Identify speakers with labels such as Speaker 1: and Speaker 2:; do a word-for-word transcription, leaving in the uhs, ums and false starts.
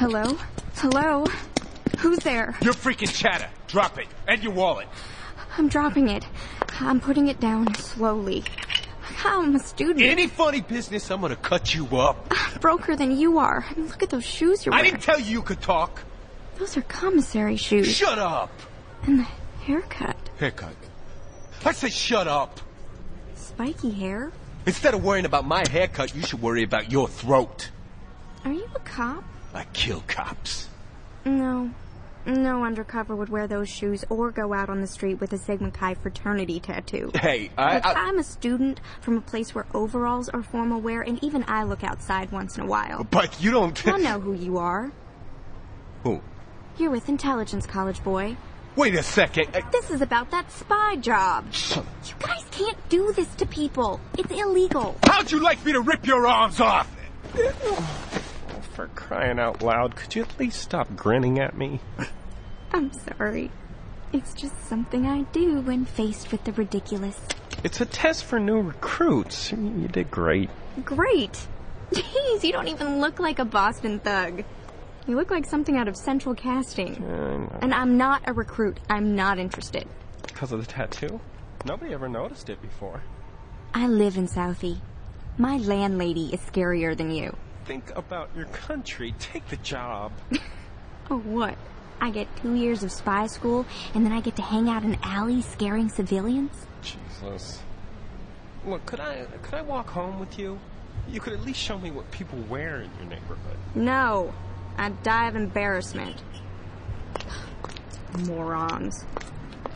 Speaker 1: Hello? Hello? Who's there?
Speaker 2: You're freaking chatter. Drop it. And your wallet.
Speaker 1: I'm dropping it. I'm putting it down slowly. I'm a student.
Speaker 2: Any funny business, I'm gonna cut you up.
Speaker 1: I'm broker than you are. I mean, look at those shoes you're
Speaker 2: I
Speaker 1: wearing.
Speaker 2: didn't tell you you could talk.
Speaker 1: Those are commissary shoes.
Speaker 2: Shut up.
Speaker 1: And the haircut.
Speaker 2: Haircut. I said shut up.
Speaker 1: Spiky hair.
Speaker 2: Instead of worrying about my haircut, you should worry about your throat.
Speaker 1: Are you a cop?
Speaker 2: I kill cops.
Speaker 1: No. No undercover would wear those shoes or go out on the street with a Sigma Chi fraternity tattoo.
Speaker 2: Hey, I...
Speaker 1: Look,
Speaker 2: I...
Speaker 1: I'm a student from a place where overalls are formal wear, and even I look outside once in a while.
Speaker 2: But you don't...
Speaker 1: I know who you are.
Speaker 2: Who?
Speaker 1: You're with Intelligence College, boy.
Speaker 2: Wait a second. I...
Speaker 1: This is about that spy job. You guys can't do this to people. It's illegal.
Speaker 2: How'd you like me to rip your arms off?
Speaker 3: For crying out loud, could you at least stop grinning at me?
Speaker 1: I'm sorry. It's just something I do when faced with the ridiculous.
Speaker 3: It's a test for new recruits. You did great.
Speaker 1: Great? Jeez, you don't even look like a Boston thug. You look like something out of Central Casting.
Speaker 3: Uh,
Speaker 1: and I'm not a recruit. I'm not interested.
Speaker 3: Because of the tattoo? Nobody ever noticed it before.
Speaker 1: I live in Southie. My landlady is scarier than you.
Speaker 3: Think about your country. Take the job.
Speaker 1: Oh, what? I get two years of spy school, and then I get to hang out in alleys scaring civilians?
Speaker 3: Jesus. Look, could I could I walk home with you? You could at least show me what people wear in your neighborhood.
Speaker 1: No. I'd die of embarrassment. Morons.